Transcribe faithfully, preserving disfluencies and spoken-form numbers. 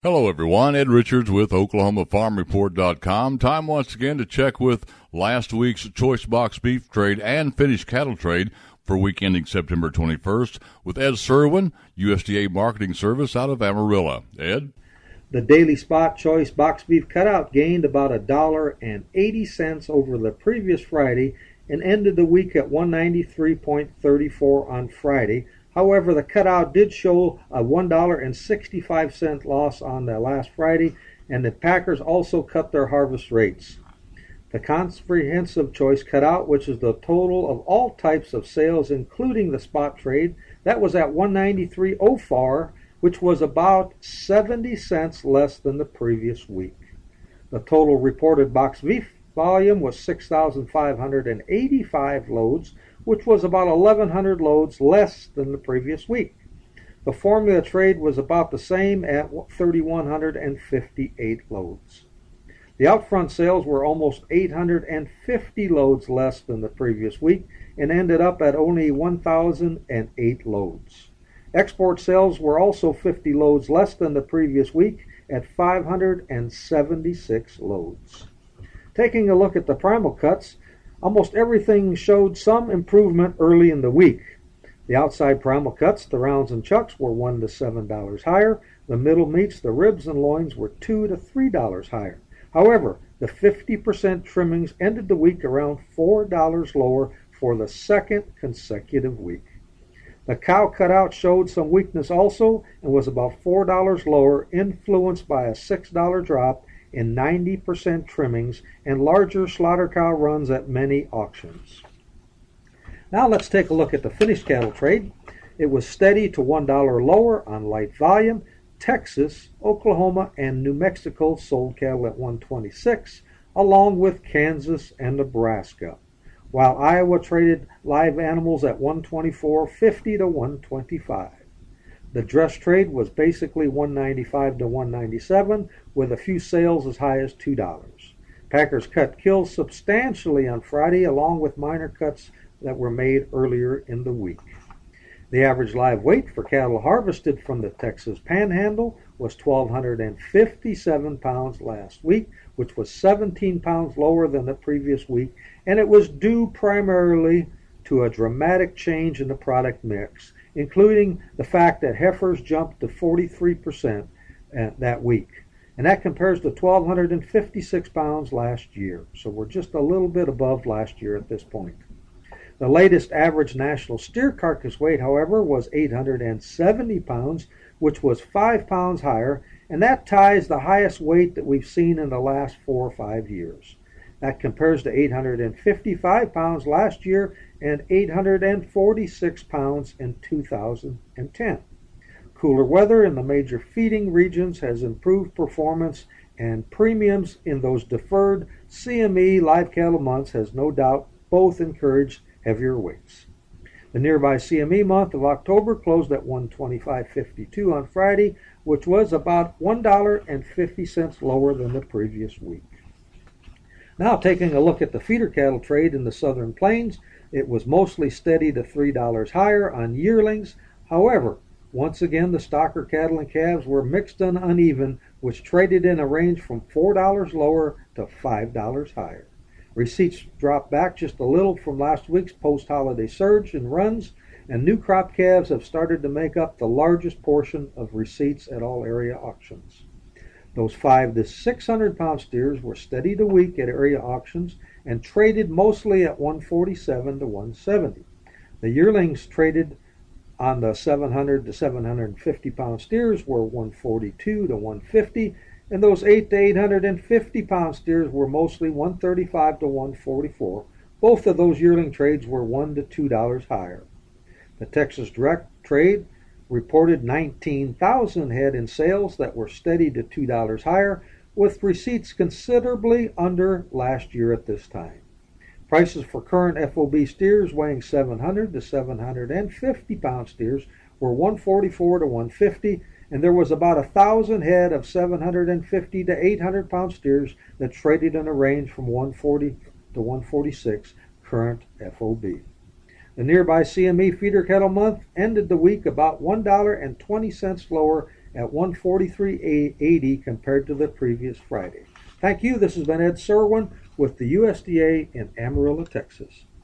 Hello, everyone. Ed Richards with Oklahoma Farm Report dot com. Time once again to check with last week's choice box beef trade and finished cattle trade for week ending September twenty-first with Ed Serwin, U S D A Marketing Service out of Amarillo. Ed? The daily spot choice box beef cutout gained about a dollar and eighty cents over the previous Friday and ended the week at one ninety-three thirty-four on Friday. However, the cutout did show a one dollar and sixty-five cents loss on the last Friday, and the packers also cut their harvest rates. The comprehensive choice cutout, which is the total of all types of sales, including the spot trade, that was at one ninety-three oh four, which was about seventy cents less than the previous week. The total reported box beef volume was six thousand five hundred eighty-five loads, which was about eleven hundred loads less than the previous week. The formula trade was about the same at three thousand one hundred fifty-eight loads. The outfront sales were almost eight hundred fifty loads less than the previous week and ended up at only one thousand eight loads. Export sales were also fifty loads less than the previous week at five hundred seventy-six loads. Taking a look at the primal cuts, almost everything showed some improvement early in the week. The outside primal cuts, the rounds and chucks, were one to seven dollars higher. The middle meats, the ribs and loins, were two to three dollars higher. However, the fifty percent trimmings ended the week around four dollars lower for the second consecutive week. The cow cutout showed some weakness also and was about four dollars lower, influenced by a six dollar drop in ninety percent trimmings and larger slaughter cow runs at many auctions. Now let's take a look at the finished cattle trade. It was steady to one dollar lower on light volume. Texas, Oklahoma, and New Mexico sold cattle at one twenty-six, along with Kansas and Nebraska, while Iowa traded live animals at one twenty-four fifty to one twenty-five. The dress trade was basically one ninety-five to one ninety-seven, with a few sales as high as two dollars. Packers cut kills substantially on Friday, along with minor cuts that were made earlier in the week. The average live weight for cattle harvested from the Texas Panhandle was one thousand two hundred fifty-seven pounds last week, which was seventeen pounds lower than the previous week, and it was due primarily to a dramatic change in the product mix, including the fact that heifers jumped to forty-three percent that week. And that compares to one thousand two hundred fifty-six pounds last year. So we're just a little bit above last year at this point. The latest average national steer carcass weight, however, was eight hundred seventy pounds, which was five pounds higher, and that ties the highest weight that we've seen in the last four or five years. That compares to eight hundred fifty-five pounds last year and eight hundred forty-six pounds in two thousand ten. Cooler weather in the major feeding regions has improved performance, and premiums in those deferred C M E live cattle months has no doubt both encouraged heavier weights. The nearby C M E month of October closed at one twenty-five fifty-two on Friday, which was about one dollar and fifty cents lower than the previous week. Now, taking a look at the feeder cattle trade in the Southern Plains, it was mostly steady to three dollars higher on yearlings. However, once again, the stocker cattle and calves were mixed and uneven, which traded in a range from four dollars lower to five dollars higher. Receipts dropped back just a little from last week's post-holiday surge in runs, and new crop calves have started to make up the largest portion of receipts at all area auctions. Those five to six hundred pound steers were steady to weak at area auctions and traded mostly at one forty-seven to one seventy. The yearlings traded on the seven hundred to seven hundred fifty pound steers were one forty-two to one fifty, and those eight to eight hundred fifty pound steers were mostly one thirty-five to one forty-four. Both of those yearling trades were one to two dollars higher. The Texas direct trade reported nineteen thousand head in sales that were steady to two dollars higher, with receipts considerably under last year at this time. Prices for current F O B steers weighing seven hundred to seven hundred fifty pound steers were one forty-four to one fifty, and there was about a thousand head of seven hundred fifty to eight hundred pound steers that traded in a range from one forty to one forty-six current F O B. The nearby C M E feeder cattle month ended the week about one dollar and twenty cents lower at one forty-three eighty compared to the previous Friday. Thank you. This has been Ed Serwin with the U S D A in Amarillo, Texas.